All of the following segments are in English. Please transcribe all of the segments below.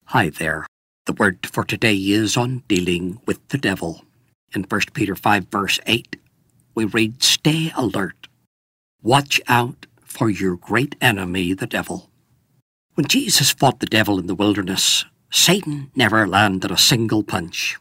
Hi there. The word for today is on dealing with the devil. In 1 Peter 5 verse 8, we read, "Stay alert. Watch out for your great enemy, the devil." When Jesus fought the devil in the wilderness, Satan never landed a single punch.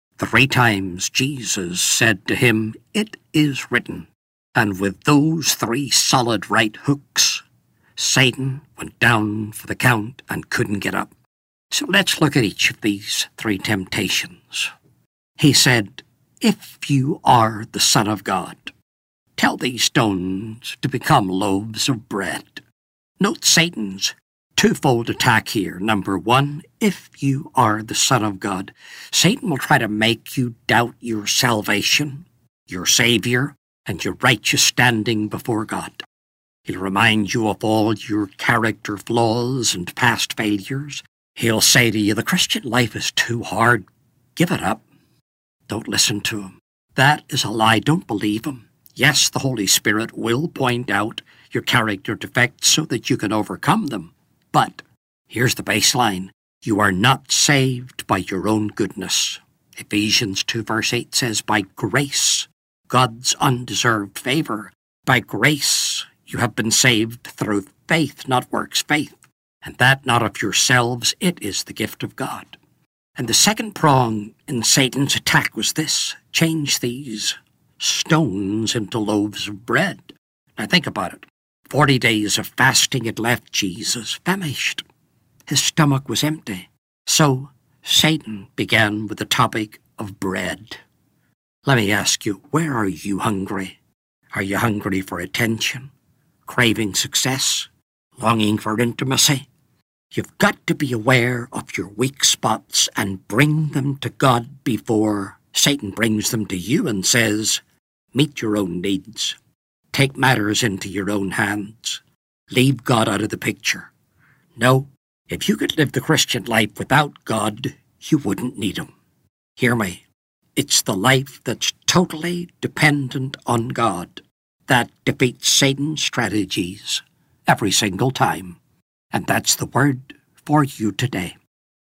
3 times Jesus said to him, "It is written." And with those 3 solid right hooks, Satan went down for the count and couldn't get up. So let's look at each of these 3 temptations. He said, "If you are the Son of God, tell these stones to become loaves of bread." Note Satan's twofold attack here. Number 1, if you are the Son of God, Satan will try to make you doubt your salvation, your Savior, and your righteous standing before God. He'll remind you of all your character flaws and past failures. He'll say to you, the Christian life is too hard. Give it up. Don't listen to him. That is a lie. Don't believe him. Yes, the Holy Spirit will point out your character defects so that you can overcome them. But here's the baseline. You are not saved by your own goodness. Ephesians 2 verse 8 says, "By grace, God's undeserved favor. By grace, you have been saved through faith, not works, faith. And that not of yourselves, it is the gift of God." And the second prong in Satan's attack was this: change these stones into loaves of bread. Now think about it. 40 days of fasting had left Jesus famished. His stomach was empty. So Satan began with the topic of bread. Let me ask you, where are you hungry? Are you hungry for attention, craving success, longing for intimacy? You've got to be aware of your weak spots and bring them to God before Satan brings them to you and says, meet your own needs. Take matters into your own hands. Leave God out of the picture. No, if you could live the Christian life without God, you wouldn't need him. Hear me. It's the life that's totally dependent on God that defeats Satan's strategies every single time. And that's the word for you today.